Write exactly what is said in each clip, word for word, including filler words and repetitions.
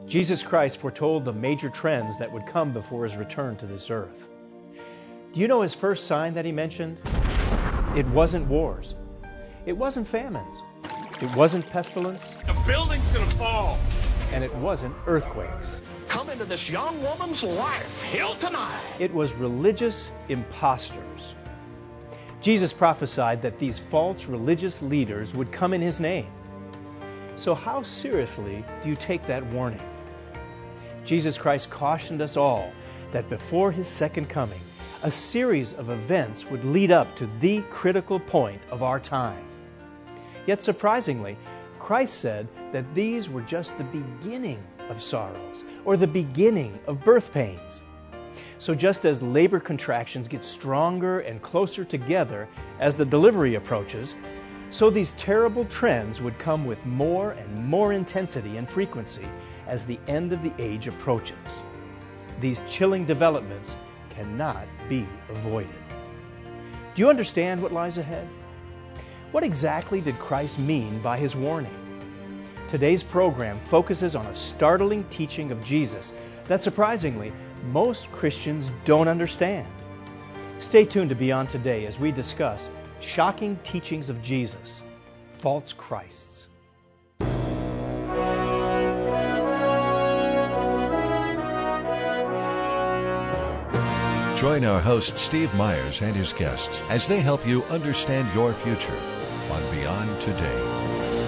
Jesus Christ foretold the major trends that would come before his return to this earth. Do you know his first sign that he mentioned? It wasn't wars. It wasn't famines. It wasn't pestilence. The building's gonna fall. And it wasn't earthquakes. Come into this young woman's life, Hilton High. It was religious imposters. Jesus prophesied that these false religious leaders would come in his name. So how seriously do you take that warning? Jesus Christ cautioned us all that before his second coming, a series of events would lead up to the critical point of our time. Yet surprisingly, Christ said that these were just the beginning of sorrows, or the beginning of birth pains. So just as labor contractions get stronger and closer together as the delivery approaches, so these terrible trends would come with more and more intensity and frequency as the end of the age approaches. These chilling developments cannot be avoided. Do you understand what lies ahead? What exactly did Christ mean by his warning? Today's program focuses on a startling teaching of Jesus that surprisingly most Christians don't understand. Stay tuned to Beyond Today as we discuss shocking teachings of Jesus, false Christs. Join our host Steve Myers and his guests as they help you understand your future on Beyond Today.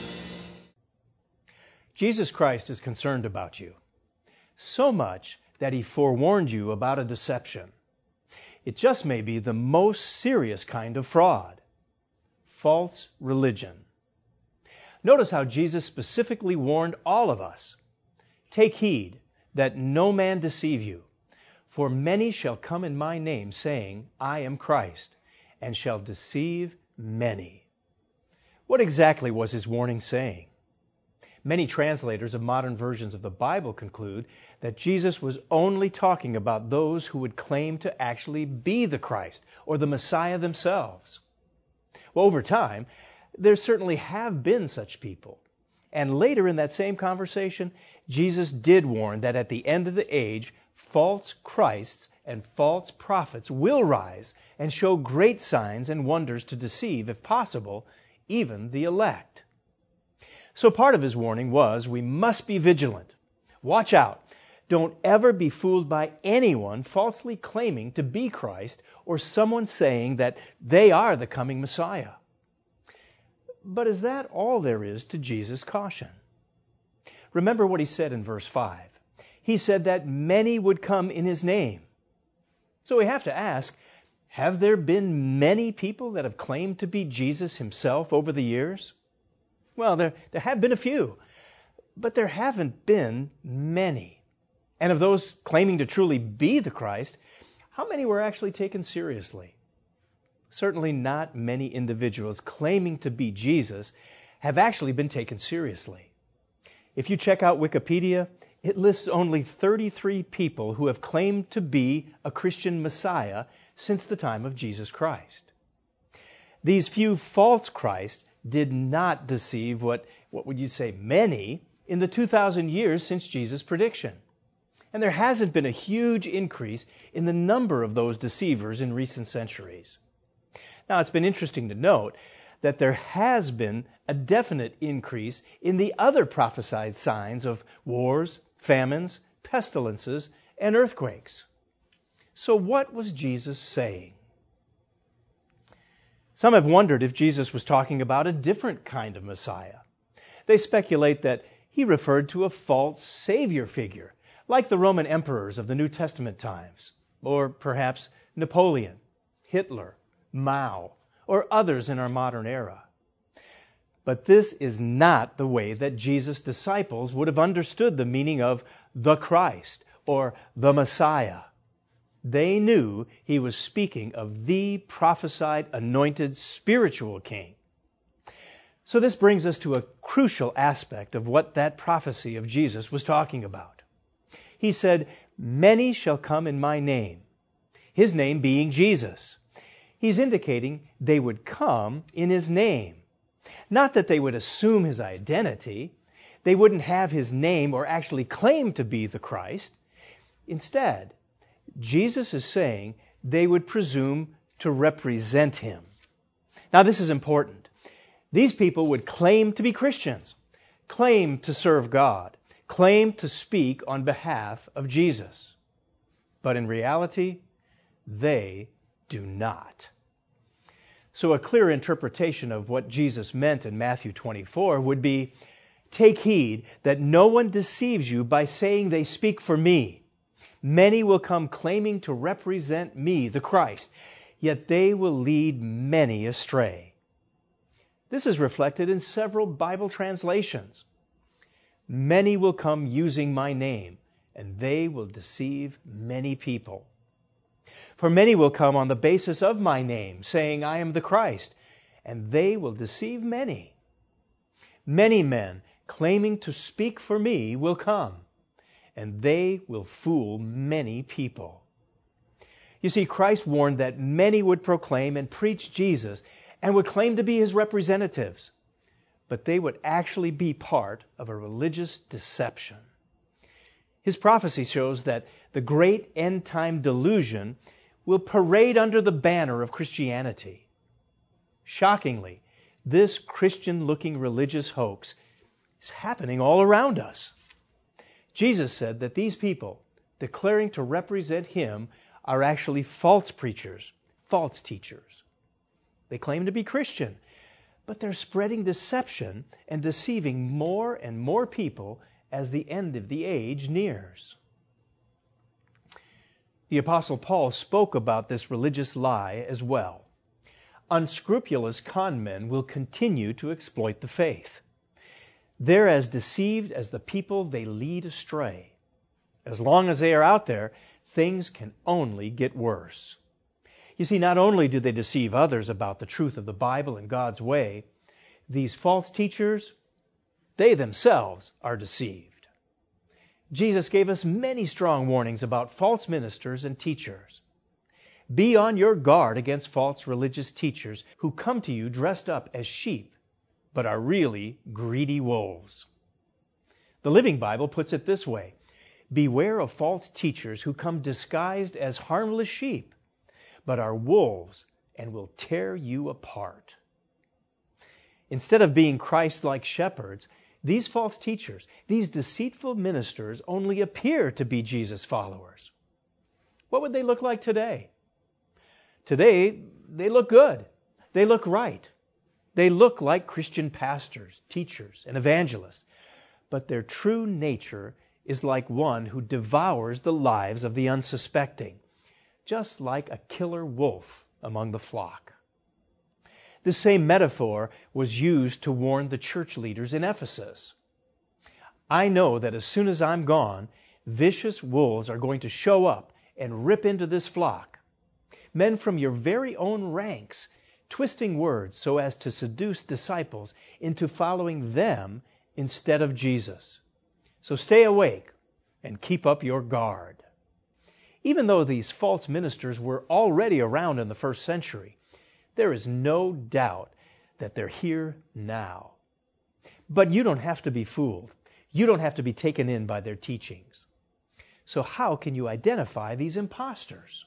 Jesus Christ is concerned about you, so much that he forewarned you about a deception. It just may be the most serious kind of fraud, false religion. Notice how Jesus specifically warned all of us. Take heed that no man deceive you, for many shall come in my name, saying, I am Christ, and shall deceive many. What exactly was his warning saying? Many translators of modern versions of the Bible conclude that Jesus was only talking about those who would claim to actually be the Christ or the Messiah themselves. Well, over time, there certainly have been such people. And later in that same conversation, Jesus did warn that at the end of the age, false Christs and false prophets will rise and show great signs and wonders to deceive, if possible, even the elect. So part of his warning was we must be vigilant. Watch out. Don't ever be fooled by anyone falsely claiming to be Christ or someone saying that they are the coming Messiah. But is that all there is to Jesus' caution? Remember what he said in verse five. He said that many would come in his name. So we have to ask, have there been many people that have claimed to be Jesus himself over the years? Well, there, there have been a few, but there haven't been many. And of those claiming to truly be the Christ, how many were actually taken seriously? Certainly not many individuals claiming to be Jesus have actually been taken seriously. If you check out Wikipedia, it lists only thirty-three people who have claimed to be a Christian Messiah since the time of Jesus Christ. These few false Christs did not deceive what, what would you say, many in the two thousand years since Jesus' prediction. And there hasn't been a huge increase in the number of those deceivers in recent centuries. Now, it's been interesting to note that there has been a definite increase in the other prophesied signs of wars, famines, pestilences, and earthquakes. So what was Jesus saying? Some have wondered if Jesus was talking about a different kind of Messiah. They speculate that he referred to a false Savior figure, like the Roman emperors of the New Testament times, or perhaps Napoleon, Hitler, Mao, or others in our modern era. But this is not the way that Jesus' disciples would have understood the meaning of the Christ or the Messiah. They knew he was speaking of the prophesied, anointed, spiritual king. So this brings us to a crucial aspect of what that prophecy of Jesus was talking about. He said, many shall come in my name, his name being Jesus. He's indicating they would come in his name. Not that they would assume his identity. They wouldn't have his name or actually claim to be the Christ. Instead, Jesus is saying they would presume to represent him. Now, this is important. These people would claim to be Christians, claim to serve God, claim to speak on behalf of Jesus. But in reality, they do not. So a clear interpretation of what Jesus meant in Matthew twenty-four would be, take heed that no one deceives you by saying they speak for me. Many will come claiming to represent me, the Christ, yet they will lead many astray. This is reflected in several Bible translations. Many will come using my name, and they will deceive many people. For many will come on the basis of my name, saying, I am the Christ, and they will deceive many. Many men claiming to speak for me will come, and they will fool many people. You see, Christ warned that many would proclaim and preach Jesus and would claim to be his representatives, but they would actually be part of a religious deception. His prophecy shows that the great end-time delusion will parade under the banner of Christianity. Shockingly, this Christian-looking religious hoax is happening all around us. Jesus said that these people, declaring to represent him, are actually false preachers, false teachers. They claim to be Christian, but they're spreading deception and deceiving more and more people as the end of the age nears. The Apostle Paul spoke about this religious lie as well. Unscrupulous con men will continue to exploit the faith. They're as deceived as the people they lead astray. As long as they are out there, things can only get worse. You see, not only do they deceive others about the truth of the Bible and God's way, these false teachers, they themselves are deceived. Jesus gave us many strong warnings about false ministers and teachers. Be on your guard against false religious teachers who come to you dressed up as sheep, but are really greedy wolves. The Living Bible puts it this way: beware of false teachers who come disguised as harmless sheep, but are wolves and will tear you apart. Instead of being Christ-like shepherds, these false teachers, these deceitful ministers only appear to be Jesus followers. What would they look like today? Today, they look good. They look right. They look like Christian pastors, teachers, and evangelists. But their true nature is like one who devours the lives of the unsuspecting, just like a killer wolf among the flock. This same metaphor was used to warn the church leaders in Ephesus. I know that as soon as I'm gone, vicious wolves are going to show up and rip into this flock. Men from your very own ranks, twisting words so as to seduce disciples into following them instead of Jesus. So stay awake and keep up your guard. Even though these false ministers were already around in the first century, there is no doubt that they're here now. But you don't have to be fooled. You don't have to be taken in by their teachings. So how can you identify these imposters?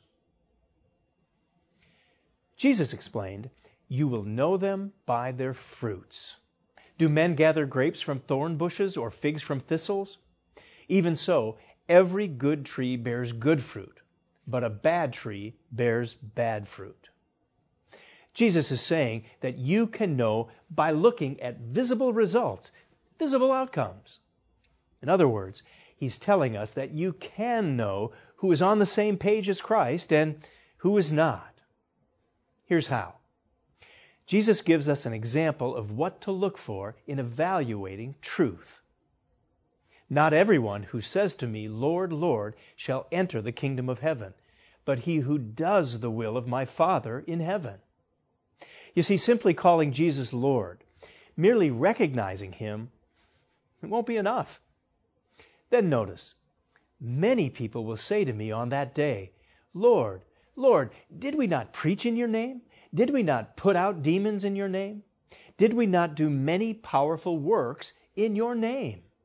Jesus explained, you will know them by their fruits. Do men gather grapes from thorn bushes or figs from thistles? Even so, every good tree bears good fruit, but a bad tree bears bad fruit. Jesus is saying that you can know by looking at visible results, visible outcomes. In other words, he's telling us that you can know who is on the same page as Christ and who is not. Here's how. Jesus gives us an example of what to look for in evaluating truth. Not everyone who says to me, Lord, Lord, shall enter the kingdom of heaven, but he who does the will of my Father in heaven. You see, simply calling Jesus Lord, merely recognizing him, it won't be enough. Then notice, many people will say to me on that day, Lord, Lord, did we not preach in your name? Did we not put out demons in your name? Did we not do many powerful works in your name?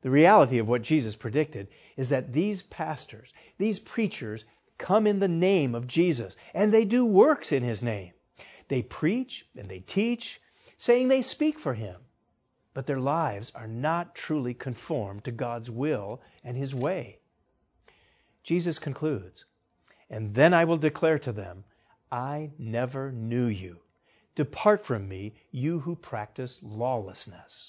The reality of what Jesus predicted is that these pastors, these preachers, come in the name of Jesus, and they do works in His name. They preach and they teach, saying they speak for Him, but their lives are not truly conformed to God's will and His way. Jesus concludes, "And then I will declare to them, I never knew you. Depart from me, you who practice lawlessness."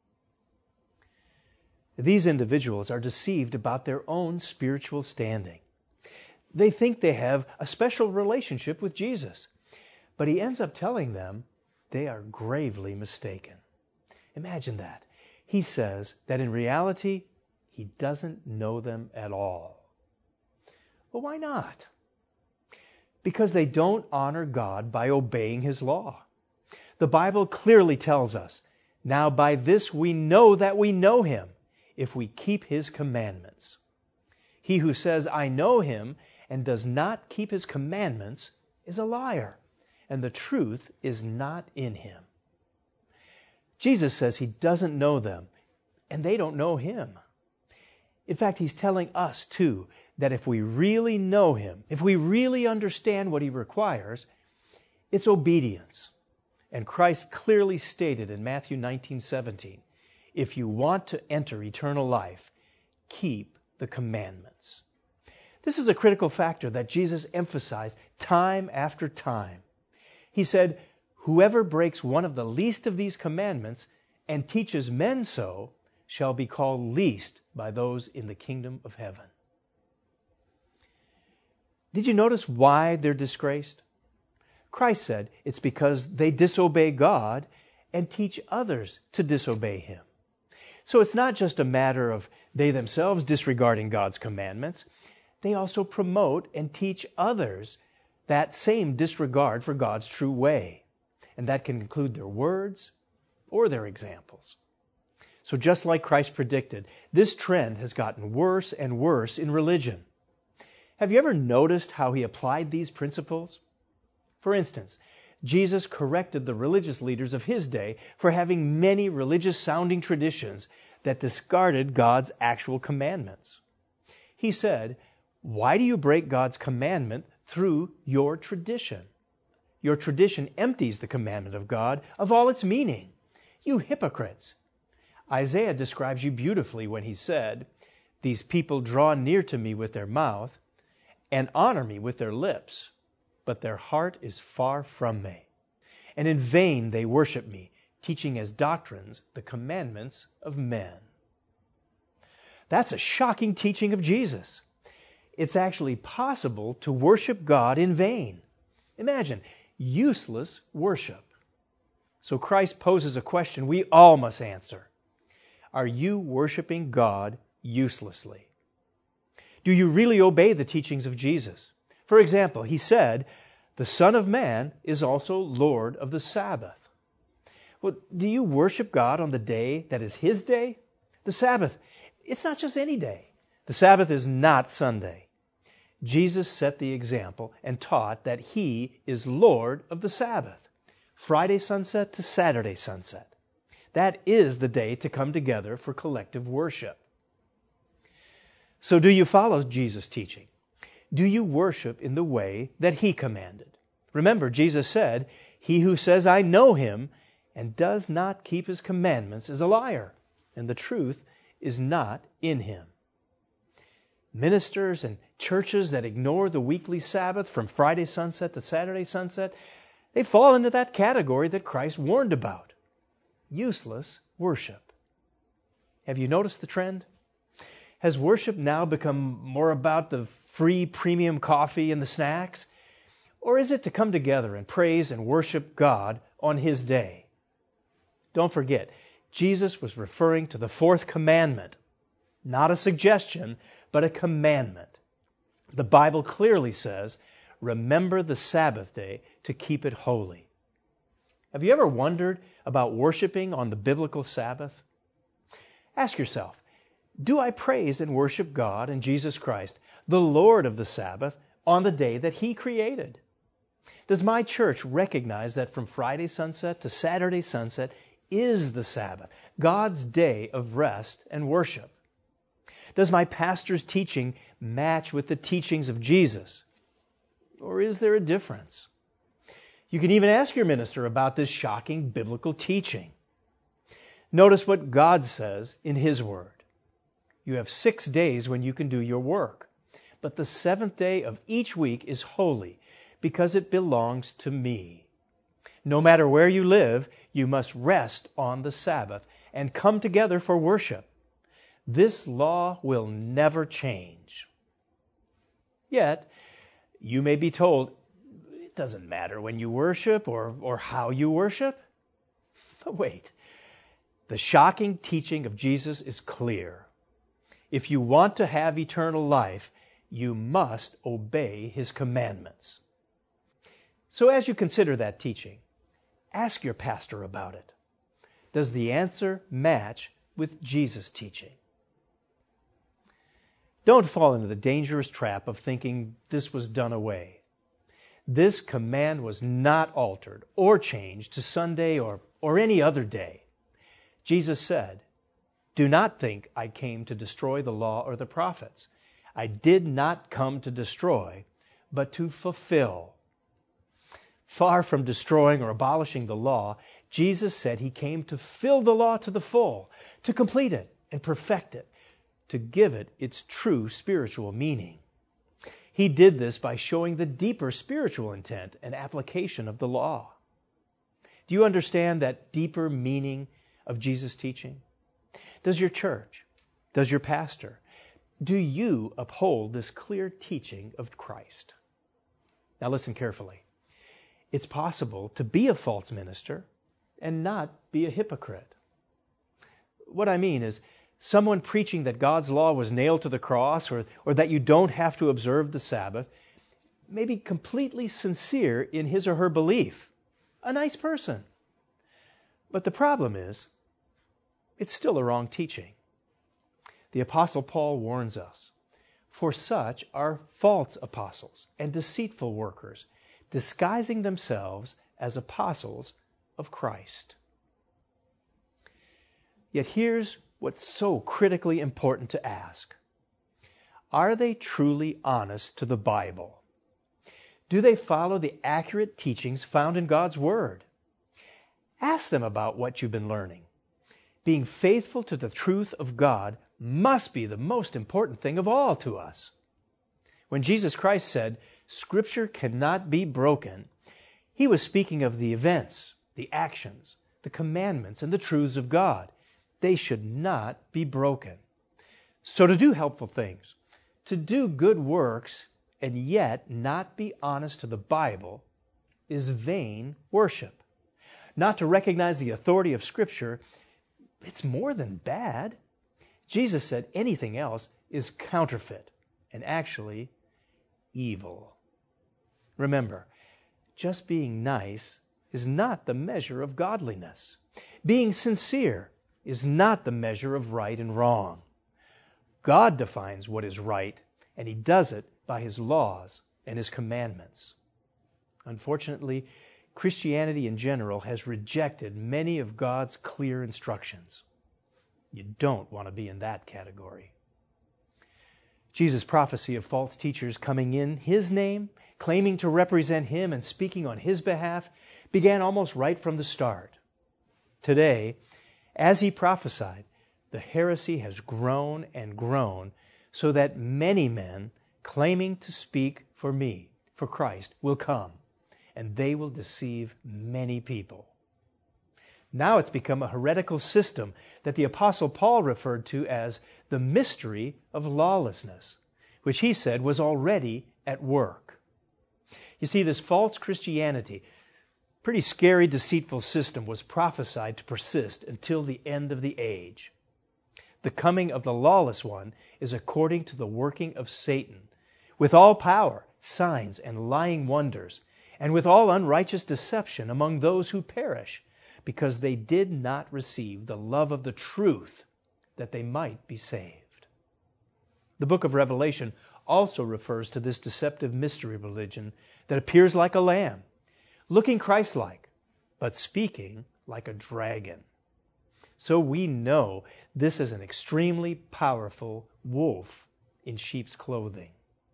These individuals are deceived about their own spiritual standing. They think they have a special relationship with Jesus, but He ends up telling them they are gravely mistaken. Imagine that. He says that in reality, He doesn't know them at all. Well, why not? Because they don't honor God by obeying His law. The Bible clearly tells us, "Now by this we know that we know Him, if we keep His commandments. He who says, 'I know Him,' and does not keep His commandments is a liar, and the truth is not in him." Jesus says He doesn't know them, and they don't know Him. In fact, He's telling us, too, that if we really know Him, if we really understand what He requires, it's obedience. And Christ clearly stated in Matthew nineteen seventeen, "If you want to enter eternal life, keep the commandments." This is a critical factor that Jesus emphasized time after time. He said, "Whoever breaks one of the least of these commandments and teaches men so shall be called least by those in the kingdom of heaven." Did you notice why they're disgraced? Christ said it's because they disobey God and teach others to disobey Him. So it's not just a matter of they themselves disregarding God's commandments. They also promote and teach others that same disregard for God's true way. And that can include their words or their examples. So just like Christ predicted, this trend has gotten worse and worse in religion. Have you ever noticed how He applied these principles? For instance, Jesus corrected the religious leaders of His day for having many religious-sounding traditions that discarded God's actual commandments. He said, "Why do you break God's commandment through your tradition? Your tradition empties the commandment of God of all its meaning. You hypocrites!" Isaiah describes you beautifully when he said, "These people draw near to me with their mouth and honor me with their lips, but their heart is far from me. And in vain they worship me, teaching as doctrines the commandments of men." That's a shocking teaching of Jesus. It's actually possible to worship God in vain. Imagine, useless worship. So Christ poses a question we all must answer. Are you worshiping God uselessly? Do you really obey the teachings of Jesus? For example, He said, "The Son of Man is also Lord of the Sabbath." Well, do you worship God on the day that is His day? The Sabbath, it's not just any day. The Sabbath is not Sunday. Jesus set the example and taught that He is Lord of the Sabbath, Friday sunset to Saturday sunset. That is the day to come together for collective worship. So do you follow Jesus' teaching? Do you worship in the way that He commanded? Remember, Jesus said, "He who says, 'I know Him,' and does not keep His commandments is a liar, and the truth is not in him." Ministers and churches that ignore the weekly Sabbath from Friday sunset to Saturday sunset, they fall into that category that Christ warned about. Useless worship. Have you noticed the trend? Has worship now become more about the free premium coffee and the snacks? Or is it to come together and praise and worship God on His day? Don't forget, Jesus was referring to the fourth commandment, not a suggestion, but a commandment. The Bible clearly says, "Remember the Sabbath day to keep it holy." Have you ever wondered about worshiping on the biblical Sabbath? Ask yourself, do I praise and worship God and Jesus Christ, the Lord of the Sabbath, on the day that He created? Does my church recognize that from Friday sunset to Saturday sunset is the Sabbath, God's day of rest and worship? Does my pastor's teaching match with the teachings of Jesus? Or is there a difference? You can even ask your minister about this shocking biblical teaching. Notice what God says in His Word. You have six days when you can do your work, but the seventh day of each week is holy because it belongs to me. No matter where you live, you must rest on the Sabbath and come together for worship. This law will never change. Yet, you may be told, it doesn't matter when you worship or, or how you worship. But wait, the shocking teaching of Jesus is clear. If you want to have eternal life, you must obey His commandments. So as you consider that teaching, ask your pastor about it. Does the answer match with Jesus' teaching? Don't fall into the dangerous trap of thinking this was done away. This command was not altered or changed to Sunday or, or any other day. Jesus said, "Do not think I came to destroy the law or the prophets. I did not come to destroy, but to fulfill." Far from destroying or abolishing the law, Jesus said He came to fill the law to the full, to complete it and perfect it, to give it its true spiritual meaning. He did this by showing the deeper spiritual intent and application of the law. Do you understand that deeper meaning of Jesus' teaching? Does your church, does your pastor, do you uphold this clear teaching of Christ? Now listen carefully. It's possible to be a false minister and not be a hypocrite. What I mean is, someone preaching that God's law was nailed to the cross or, or that you don't have to observe the Sabbath may be completely sincere in his or her belief. A nice person. But the problem is, it's still a wrong teaching. The Apostle Paul warns us, "For such are false apostles and deceitful workers, disguising themselves as apostles of Christ." Yet here's what's so critically important to ask. Are they truly honest to the Bible? Do they follow the accurate teachings found in God's Word? Ask them about what you've been learning. Being faithful to the truth of God must be the most important thing of all to us. When Jesus Christ said, "Scripture cannot be broken," He was speaking of the events, the actions, the commandments, and the truths of God. They should not be broken. So to do helpful things, to do good works, and yet not be honest to the Bible is vain worship. Not to recognize the authority of Scripture, it's more than bad. Jesus said anything else is counterfeit and actually evil. Remember, just being nice is not the measure of godliness. Being sincere is not the measure of right and wrong. God defines what is right, and He does it by His laws and His commandments. Unfortunately, Christianity in general has rejected many of God's clear instructions. You don't want to be in that category. Jesus' prophecy of false teachers coming in His name, claiming to represent Him and speaking on His behalf, began almost right from the start. Today, as He prophesied, the heresy has grown and grown so that many men claiming to speak for me, for Christ, will come, and they will deceive many people. Now it's become a heretical system that the Apostle Paul referred to as the mystery of lawlessness, which he said was already at work. You see, this false Christianity, pretty scary, deceitful system was prophesied to persist until the end of the age. The coming of the lawless one is according to the working of Satan, with all power, signs, and lying wonders, and with all unrighteous deception among those who perish, because they did not receive the love of the truth, that they might be saved. The book of Revelation also refers to this deceptive mystery religion that appears like a lamb, looking Christ-like, but speaking like a dragon. So we know this is an extremely powerful wolf in sheep's clothing.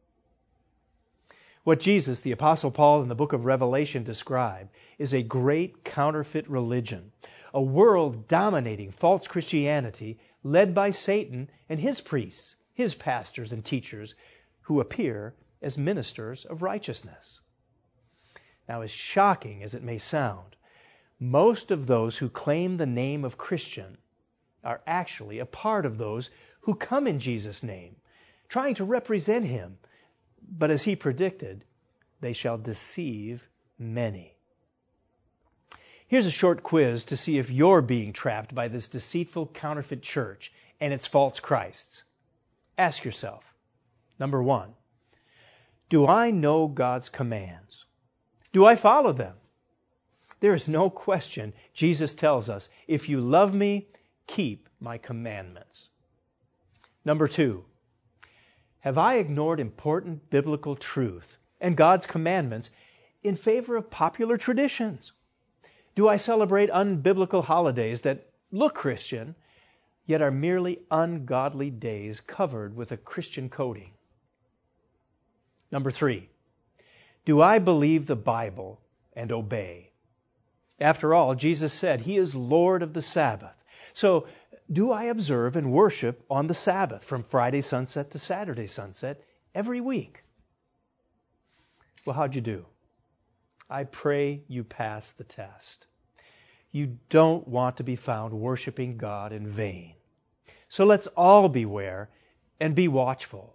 What Jesus, the Apostle Paul, in the book of Revelation describe is a great counterfeit religion, a world dominating false Christianity led by Satan and his priests, his pastors and teachers, who appear as ministers of righteousness. Now, as shocking as it may sound, most of those who claim the name of Christian are actually a part of those who come in Jesus' name, trying to represent Him. But as He predicted, they shall deceive many. Here's a short quiz to see if you're being trapped by this deceitful counterfeit church and its false Christs. Ask yourself, number one, do I know God's commands? Do I follow them? There is no question, Jesus tells us, if you love me, keep my commandments. Number two, have I ignored important biblical truth and God's commandments in favor of popular traditions? Do I celebrate unbiblical holidays that look Christian, yet are merely ungodly days covered with a Christian coating? Number three, do I believe the Bible and obey? After all, Jesus said He is Lord of the Sabbath. So, do I observe and worship on the Sabbath from Friday sunset to Saturday sunset every week? Well, how'd you do? I pray you pass the test. You don't want to be found worshiping God in vain. So let's all beware and be watchful.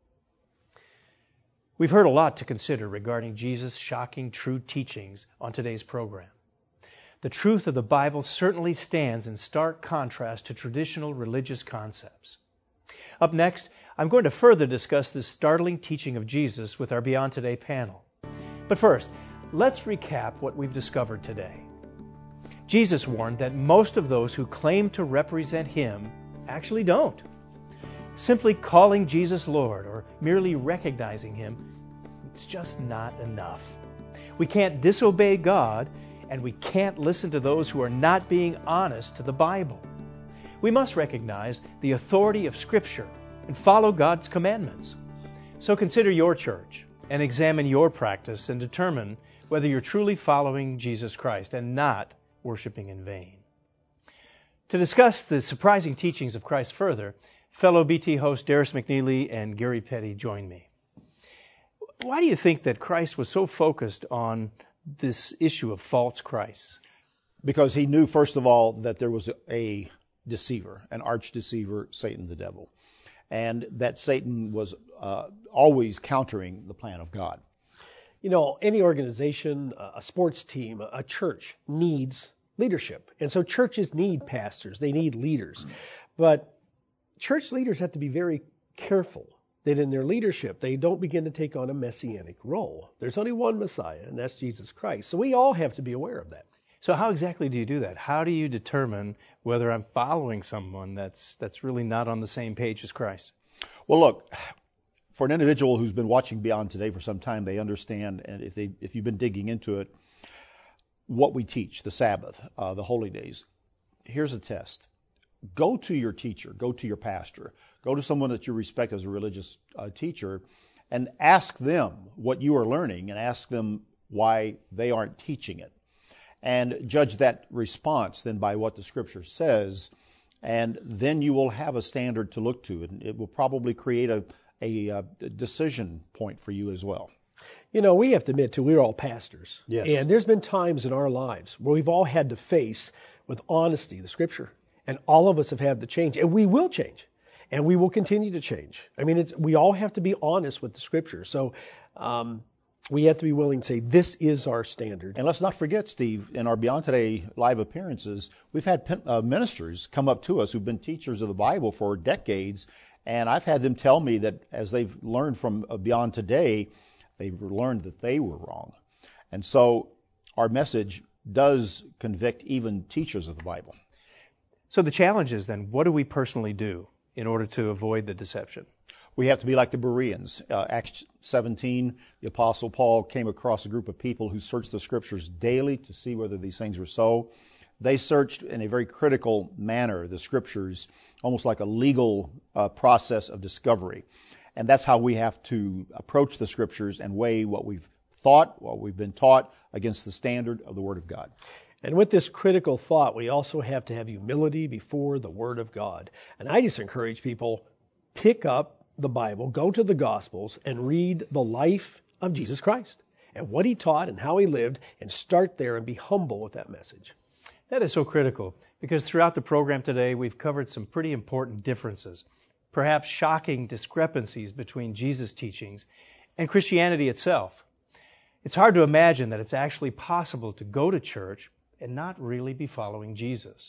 We've heard a lot to consider regarding Jesus' shocking true teachings on today's program. The truth of the Bible certainly stands in stark contrast to traditional religious concepts. Up next, I'm going to further discuss this startling teaching of Jesus with our Beyond Today panel. But first, let's recap what we've discovered today. Jesus warned that most of those who claim to represent Him actually don't. Simply calling Jesus Lord or merely recognizing Him, it's just not enough. We can't disobey God, and we can't listen to those who are not being honest to the Bible. We must recognize the authority of Scripture and follow God's commandments. So consider your church and examine your practice and determine whether you're truly following Jesus Christ and not worshiping in vain. To discuss the surprising teachings of Christ further, fellow B T hosts Darius McNeely and Gary Petty join me. Why do you think that Christ was so focused on this issue of false Christs? Because He knew, first of all, that there was a deceiver, an arch deceiver, Satan the devil, and that Satan was uh, always countering the plan of God. You know, any organization, a sports team, a church needs leadership. And so churches need pastors. They need leaders. But church leaders have to be very careful that in their leadership, they don't begin to take on a messianic role. There's only one Messiah, and that's Jesus Christ. So we all have to be aware of that. So how exactly do you do that? How do you determine whether I'm following someone that's that's really not on the same page as Christ? Well, look, for an individual who's been watching Beyond Today for some time, they understand, and if they if you've been digging into it, what we teach, the Sabbath, uh, the holy days. Here's a test. Go to your teacher, go to your pastor, go to someone that you respect as a religious uh, teacher, and ask them what you are learning and ask them why they aren't teaching it. And judge that response then by what the Scripture says, and then you will have a standard to look to, and it will probably create a, a, a decision point for you as well. You know, we have to admit, too, we're all pastors. Yes. And there's been times in our lives where we've all had to face with honesty the Scripture. And all of us have had to change. And we will change. And we will continue to change. I mean, it's we all have to be honest with the Scripture. So um, we have to be willing to say, this is our standard. And let's not forget, Steve, in our Beyond Today live appearances, we've had uh, ministers come up to us who've been teachers of the Bible for decades. And I've had them tell me that as they've learned from uh, Beyond Today, they've learned that they were wrong. And so our message does convict even teachers of the Bible. So the challenge is then, what do we personally do in order to avoid the deception? We have to be like the Bereans. Uh, Acts seventeen, the Apostle Paul came across a group of people who searched the Scriptures daily to see whether these things were so. They searched in a very critical manner the Scriptures, almost like a legal uh, process of discovery. And that's how we have to approach the Scriptures and weigh what we've thought, what we've been taught, against the standard of the Word of God. And with this critical thought, we also have to have humility before the Word of God. And I just encourage people, pick up the Bible, go to the Gospels, and read the life of Jesus Christ and what He taught and how He lived, and start there and be humble with that message. That is so critical, because throughout the program today, we've covered some pretty important differences, perhaps shocking discrepancies between Jesus' teachings and Christianity itself. It's hard to imagine that it's actually possible to go to church and not really be following Jesus.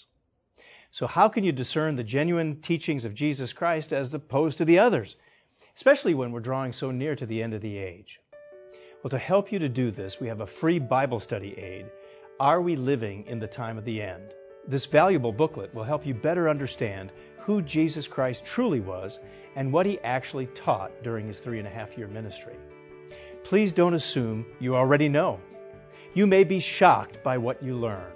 So how can you discern the genuine teachings of Jesus Christ as opposed to the others, especially when we're drawing so near to the end of the age? Well, to help you to do this, we have a free Bible study aid, Are We Living in the Time of the End? This valuable booklet will help you better understand who Jesus Christ truly was and what He actually taught during His three and a half year ministry. Please don't assume you already know. You may be shocked by what you learn.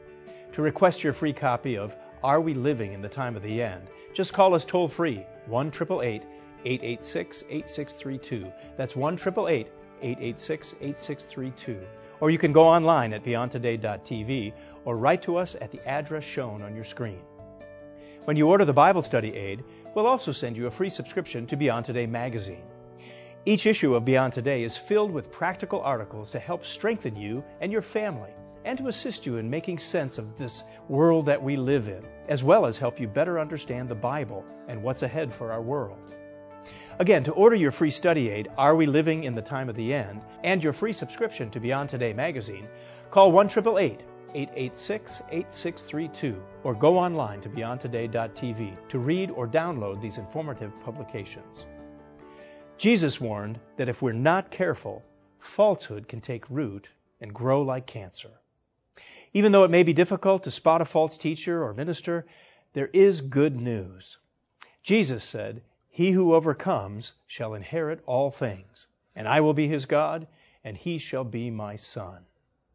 To request your free copy of Are We Living in the Time of the End, just call us toll-free, one eight eight eight, eight eight six, eight six three two. That's one eight eight eight, eight eight six, eight six three two. Or you can go online at beyond today dot t v or write to us at the address shown on your screen. When you order the Bible Study Aid, we'll also send you a free subscription to Beyond Today magazine. Each issue of Beyond Today is filled with practical articles to help strengthen you and your family, and to assist you in making sense of this world that we live in, as well as help you better understand the Bible and what's ahead for our world. Again, to order your free study aid, Are We Living in the Time of the End, and your free subscription to Beyond Today magazine, call one eight eight eight, eight eight six, eight six three two or go online to beyond today dot t v to read or download these informative publications. Jesus warned that if we're not careful, falsehood can take root and grow like cancer. Even though it may be difficult to spot a false teacher or minister, there is good news. Jesus said, He who overcomes shall inherit all things, and I will be his God, and he shall be my son.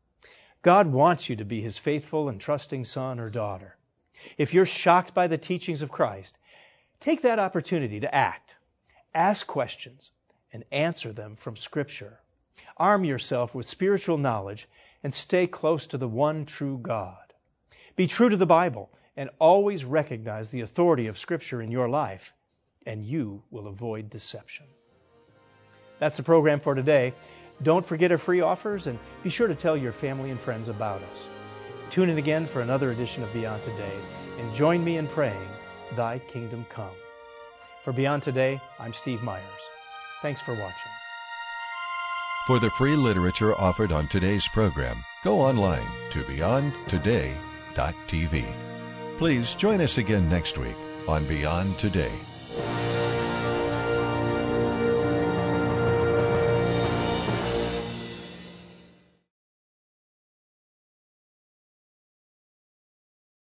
God wants you to be His faithful and trusting son or daughter. If you're shocked by the teachings of Christ, take that opportunity to act. Ask questions and answer them from Scripture. Arm yourself with spiritual knowledge and stay close to the one true God. Be true to the Bible and always recognize the authority of Scripture in your life, and you will avoid deception. That's the program for today. Don't forget our free offers, and be sure to tell your family and friends about us. Tune in again for another edition of Beyond Today, and join me in praying, Thy Kingdom Come. For Beyond Today, I'm Steve Myers. Thanks for watching. For the free literature offered on today's program, go online to beyond today dot t v. Please join us again next week on Beyond Today.